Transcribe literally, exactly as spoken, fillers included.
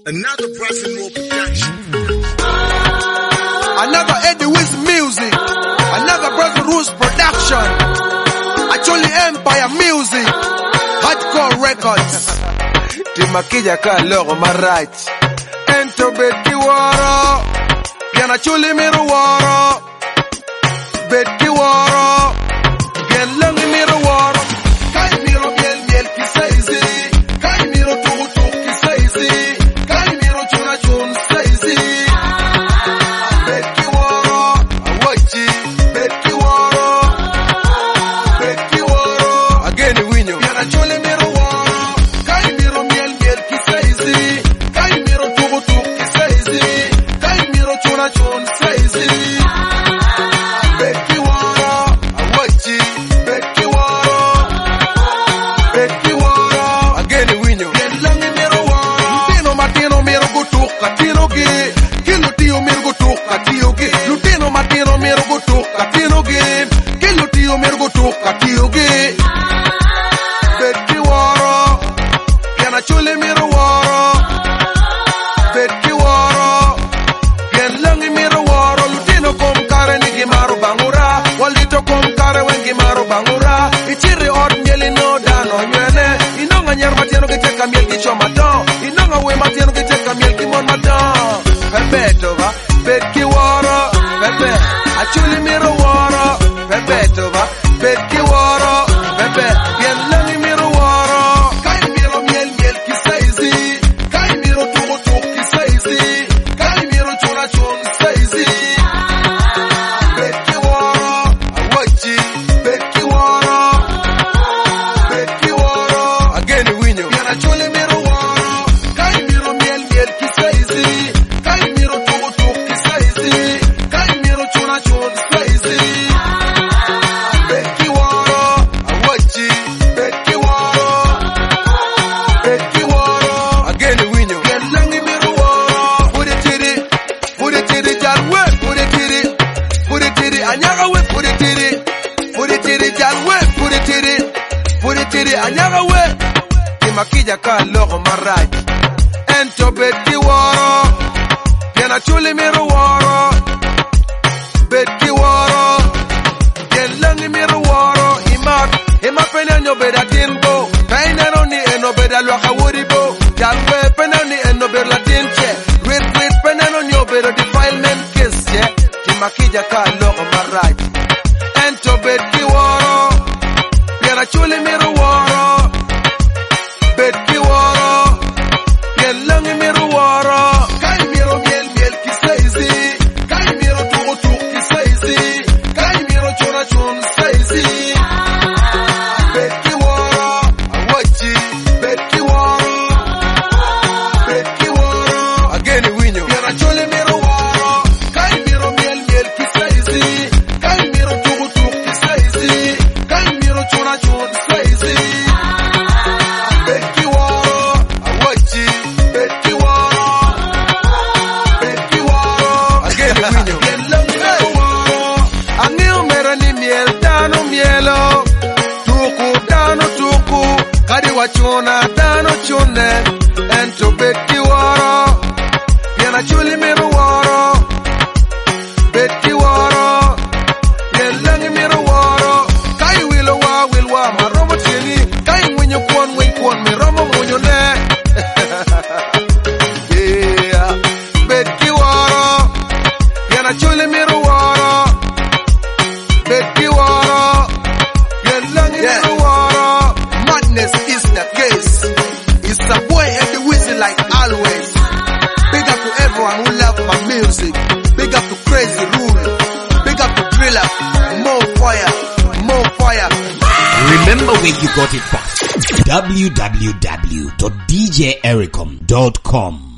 Another Brazil War production. Another Eddie Wiz music. Another Brazil Rules production. Actually Empire music. Hardcore records. Timakija ka logo marach. Ento beti waro. Piana chuli miru waro. Beti waro. Bien langi miru waro. Kai miro bien miel kisaizi. Kai miro tugu tugu kisaizi. Kai miro chuna chun saizi. Beti waro. Awachi. Beti waro. Beti waro. Again winyo. Piana chuli miru waro. Kai miro miel miel kisaizi. Kai miro tugu tugu kisaizi. Kai miro chuna chun saizi. Beti waro. Awachi. Beti waro. Beti waro. Again winyo. Bien langi miru waro. Lutino matino miru gutuka tino gi. Kilo tio miru gutuka tio gi. Lutino matino miru gutuka tino gi. Kilo tio miru gutuka tio gi. Beti waro. Piana chuli miru waro. Beti waro. Bien langi miru waro. Lutino kom kare nigi maru bangura. Walito kom kare wengi maru bangura. Ichiri od mieli no dano nywene. Inonga nyer matieno kiteka miel kicho madon. Inonga we matieno kiteka miel kimon madon. Pepeto va. Beti waro. Pepe. Achuli miru waro. Pepeto va. Beti waro. Pepe. Bien langi miru waro. Kai miro miel miel kisaizi. Kai miro tugu tugu kisaizi. Kai miro chuna chun saizi. Beti waro. Awachi. Beti waro. Beti waro. Again winyo. Piana chuli miru waro. Kai miro miel miel kisaizi. Kai miro tugu tugu kisaizi. Kai miro chuna chun saizi. Beti waro. Awachi. Beti waro. Beti waro. Again winyo. Bien langi miru waro. Put it tiri. Put it tiri jalwe. Put it tiri. Put it tiri anyaga we. Put it tiri. Put it tiri jalwe. Put it tiri. Put it tiri anyaga we. Timakija ka logo maraj. Ento beti waro. Piana chuli miru waro. Beti waro. Bien langi miru waro. Imak. Imak penanyo beda tinbo. Kainero ni eno beda luaka wuribo. Jalwe penani eno beda tinche. Rit rit penano nyo beda defilement kiss che. Timakija ka logo maraj. Ento beti waro. Piana chuli miru waro. Beti waro. Bien langi miru waro. Kai miro miel miel kisaizi. Kai miro tugu tugu kisaizi. Kai miro chuna chun saizi. Beti waro. Awachi. Beti waro. Beti waro. Again winyo. Piana chuli miru waro. Kai miro miel miel kisaizi. Kai miro tugu tugu kisaizi. Kai miro chuna chun saizi. Beti waro. Awachi. Beti waro. Beti waro. Again winyo. Bien langi miru waro. Angeo mera ni miel dano mielo. Tuku dano tuku. Kadi wachuna dano chune. Ento beti waro. Piana chuli miru waro. Beti waro. Bien langi miru waro. Kai wilo wa wil wa maromo tieni. Kai winyo kwon win kwon mi romo munyo ne. Yeah. Beti waro. Piana chuli miru waro. Beti waro. Bien langi miru waro. Madness is the case. It's the boy and the whistle like always. Big up to everyone who love my music. Big up to Crazy Rule. Big up to Driller. More fire. More fire. Remember where you got it from. w w w dot d j ericom dot com